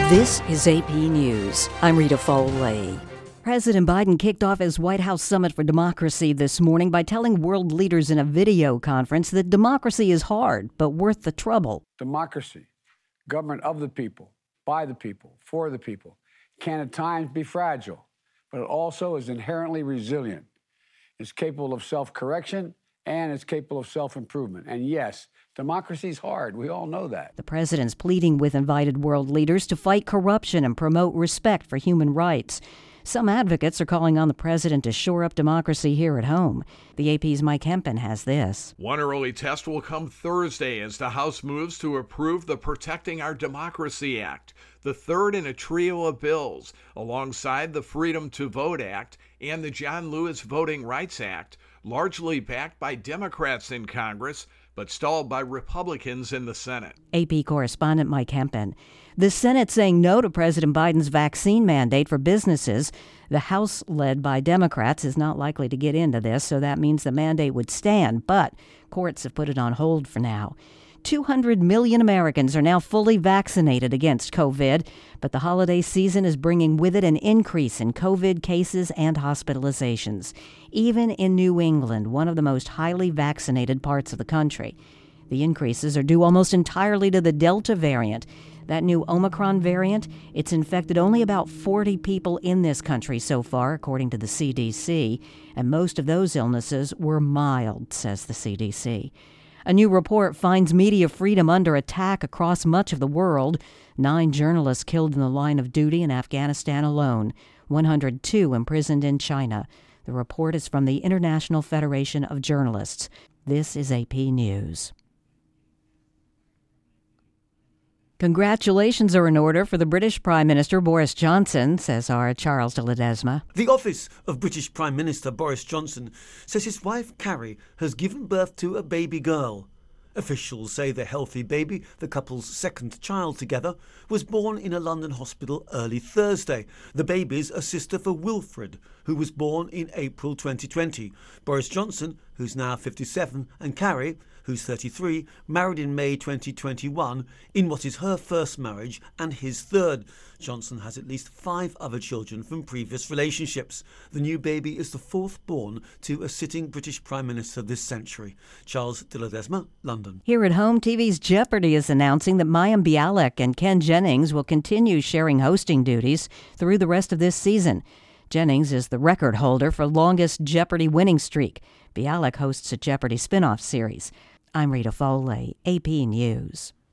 This is AP News. I'm Rita Foley. President Biden kicked off his White House Summit for Democracy this morning by telling world leaders in a video conference that democracy is hard, but worth the trouble. Democracy, government of the people, by the people, for the people, can at times be fragile, but it also is inherently resilient. It's capable of self-correction and it's capable of self-improvement. And yes, democracy is hard. We all know that. The president's pleading with invited world leaders to fight corruption and promote respect for human rights. Some advocates are calling on the president to shore up democracy here at home. The AP's Mike Hempen has this. One early test will come Thursday as the House moves to approve the Protecting Our Democracy Act, the third in a trio of bills, alongside the Freedom to Vote Act and the John Lewis Voting Rights Act, largely backed by Democrats in Congress, but stalled by Republicans in the Senate. AP correspondent Mike Hempen. The Senate saying no to President Biden's vaccine mandate for businesses. The House, led by Democrats, is not likely to get into this, so that means the mandate would stand, but courts have put it on hold for now. 200 million Americans are now fully vaccinated against COVID, but the holiday season is bringing with it an increase in COVID cases and hospitalizations, even in New England, one of the most highly vaccinated parts of the country. The increases are due almost entirely to the Delta variant. That new Omicron variant, it's infected only about 40 people in this country so far, according to the CDC, and most of those illnesses were mild, says the CDC. A new report finds media freedom under attack across much of the world. 9 journalists killed in the line of duty in Afghanistan alone, 102 imprisoned in China. The report is from the International Federation of Journalists. This is AP News. Congratulations are in order for the British Prime Minister Boris Johnson, says our Charles de Ledesma. The office of British Prime Minister Boris Johnson says his wife Carrie has given birth to a baby girl. Officials say the healthy baby, the couple's second child together, was born in a London hospital early Thursday. The baby's a sister for Wilfred, who was born in April 2020. Boris Johnson, who's now 57, and Carrie, who's 33, married in May 2021 in what is her first marriage and his third. Johnson has at least 5 other children from previous relationships. The new baby is the 4th born to a sitting British Prime Minister this century. Charles de Ledesma, London. Here at home, TV's Jeopardy is announcing that Mayim Bialik and Ken Jennings will continue sharing hosting duties through the rest of this season. Jennings is the record holder for longest Jeopardy winning streak. Bialik hosts a Jeopardy spin-off series. I'm Rita Foley, AP News.